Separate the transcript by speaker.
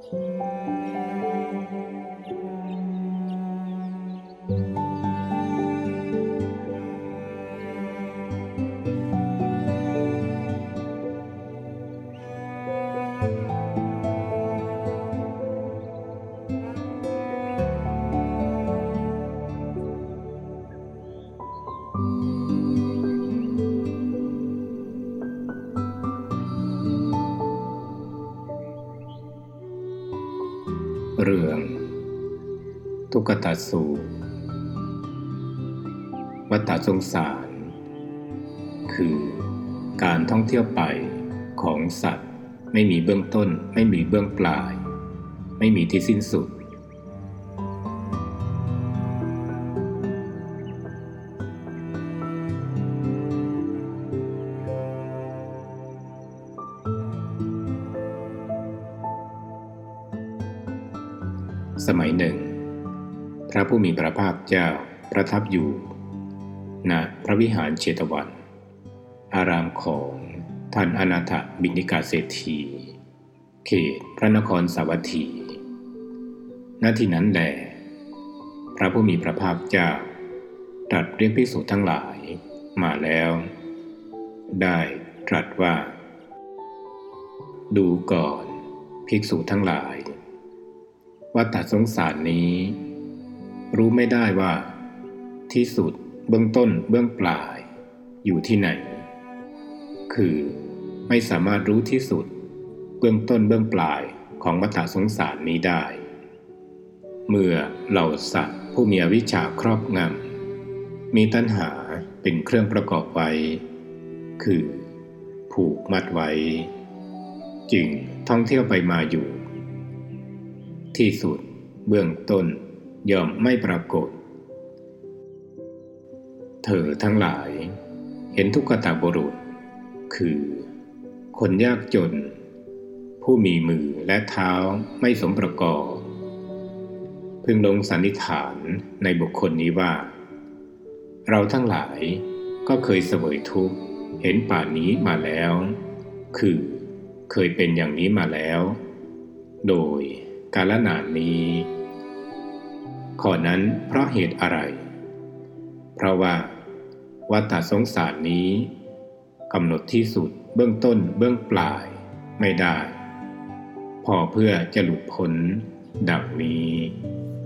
Speaker 1: เรื่องทุกตสูตรวัฏสงสารคือการท่องเที่ยวไปของสัตว์ไม่มีเบื้องต้นไม่มีเบื้องปลายไม่มีที่สิ้นสุดสมัยหนึ่งพระผู้มีพระภาคเจ้าประทับอยู่ณพระวิหารเชตวันอารามของท่านอนาถบิณฑิกาเศรษฐีเขตพระนครสาวัตถีณที่นั้นแลพระผู้มีพระภาคเจ้าตรัสเรียกภิกษุทั้งหลายมาแล้วได้ตรัสว่าดูก่อนภิกษุทั้งหลายวัฏสงสารนี้รู้ไม่ได้ว่าที่สุดเบื้องต้นเบื้องปลายอยู่ที่ไหนคือไม่สามารถรู้ที่สุดเบื้องต้นเบื้องปลายของวัฏสงสารนี้ได้เมื่อเหล่าสัตว์ผู้มีอวิชชาครอบงำมีตัณหาเป็นเครื่องประกอบไว้คือผูกมัดไว้จึงท่องเที่ยวไปมาอยู่ที่สุดเบื้องต้นย่อมไม่ปรากฏเธอทั้งหลายเห็นทุกขตบุรุษคือคนยากจนผู้มีมือและเท้าไม่สมประกอบพึงลงสันนิษฐานในบุคคลนี้ว่าเราทั้งหลายก็เคยเสวยทุกข์เห็นป่านนี้มาแล้วคือเคยเป็นอย่างนี้มาแล้วโดยกาลนานนี้ข้อนั้นเพราะเหตุอะไรเพราะว่าวัฏสงสารนี้กำหนดที่สุดเบื้องต้นเบื้องปลายไม่ได้พอเพื่อจะหลุดพ้นดังนี้